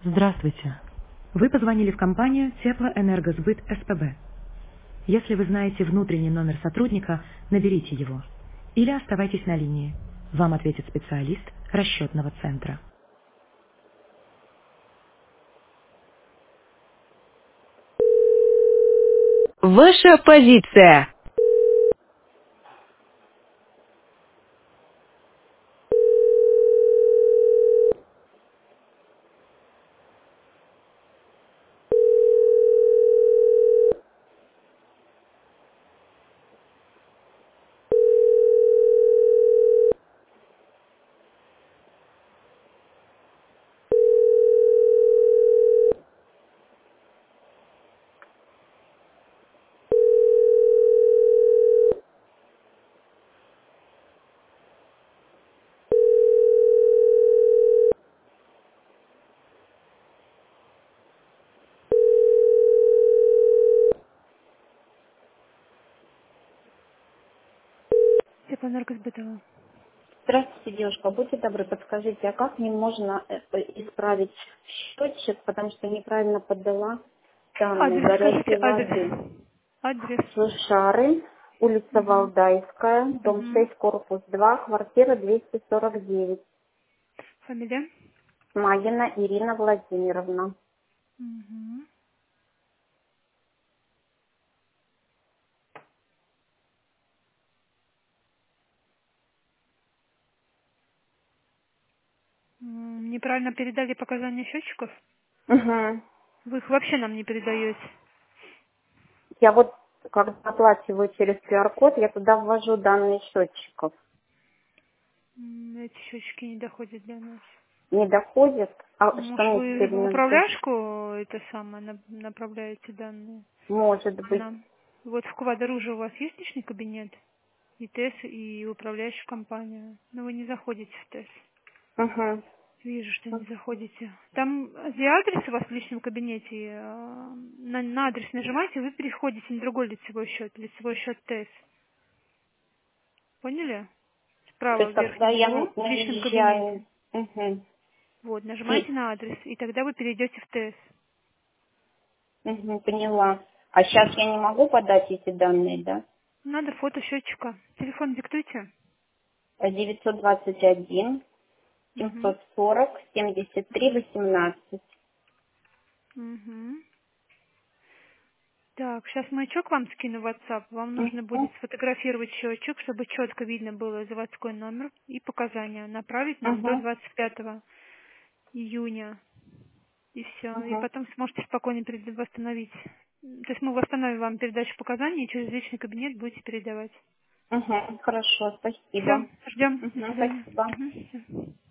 Здравствуйте. Вы позвонили в компанию Теплоэнергосбыт СПБ. Если вы знаете внутренний номер сотрудника, наберите его. Или оставайтесь на линии. Вам ответит специалист расчетного центра. Ваша позиция. Теплоэнергосбытова. Здравствуйте, девушка. Будьте добры, подскажите, а как мне можно исправить счетчик, потому что неправильно поддала данные Адрес, скажите горячей воды? адрес. Адрес. Сушары, улица Угу. Валдайская, дом Угу. 6, корпус 2, квартира 249. Фамилия? Магина Ирина Владимировна. Угу. Неправильно передали показания счетчиков? Угу. Вы их вообще нам не передаете. Я вот, когда оплачиваю через QR-код, я туда ввожу данные счетчиков. Эти счетчики не доходят до нас. Не доходит? А что Может, мне вы теперь в надо? управляшку это самое направляете данные Может быть. нам? Вот в Квадоруже у вас есть личный кабинет? И ТЭС, и управляющая компания. Но вы не заходите в ТЭС. Угу. Вижу, что не заходите. Там, где адрес у вас в личном кабинете, на адрес нажимаете, вы переходите на другой лицевой счет ТЭС. Поняли? То Справа есть, в когда верхнем я углу в личном наезжаю, кабинете. угу, Вот, нажимаете на адрес, и тогда вы перейдете в ТЭС. поняла. А сейчас я не могу подать эти данные, да? Надо фото счетчика. Телефон диктуйте. 921 Угу. 740 73 Угу. 18. Угу. Так, сейчас маячок вам скину в WhatsApp. Вам нужно будет Угу, сфотографировать счетчик, чтобы четко видно было заводской номер и показания. Направить нам до угу, 25 июня. И все. И угу, потом сможете спокойно восстановить. То есть мы восстановим вам передачу показаний и через личный кабинет будете передавать. угу. Хорошо, Все, спасибо. ждем. До Угу, свидания. спасибо. Мгм, всё.